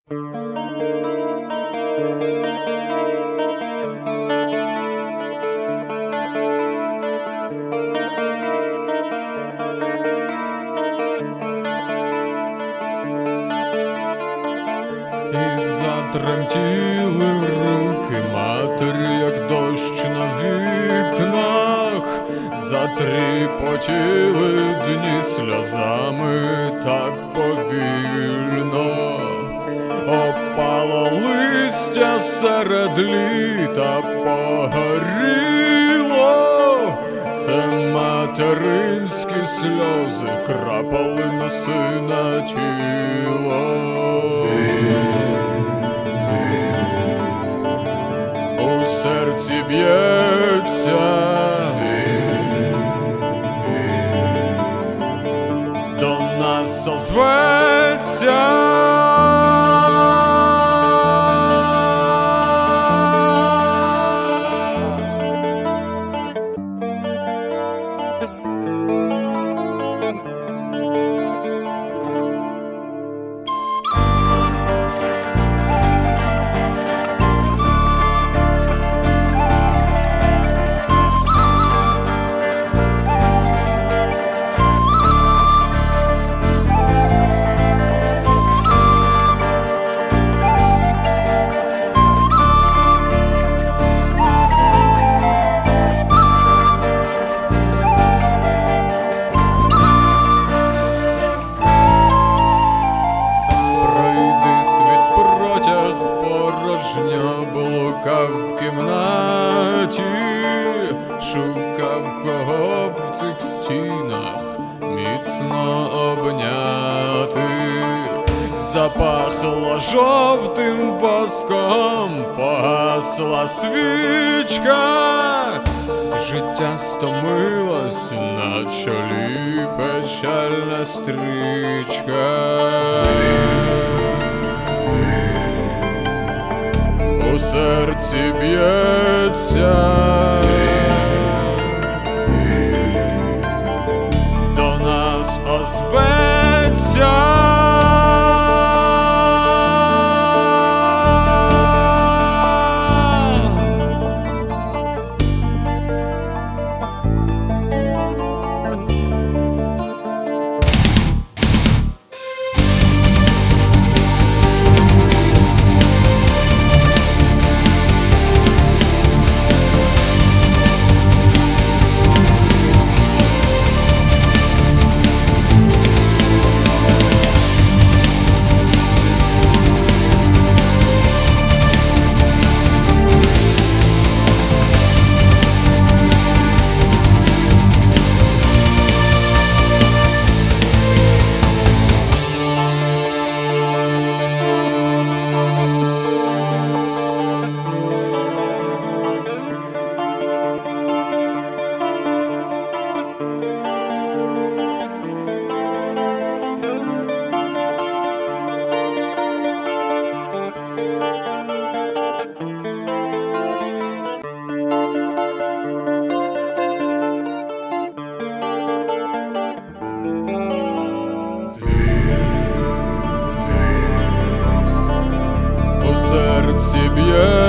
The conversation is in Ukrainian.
І затремтіли руки матері, як дощ на вікнах, затріпотіли дні сльозами так повільно. Опало листя серед літа, погоріло. Це материнські сльози крапали на сина тіло. У серці б'ється, до нас озветься. Блукав в кімнаті, шукав кого б в цих стінах міцно обняти. Запахло жовтим воском, погасла свічка. Життя стомилось, на чолі печальна стрічка. У серці б'ється, до нас озветься. У серці б'є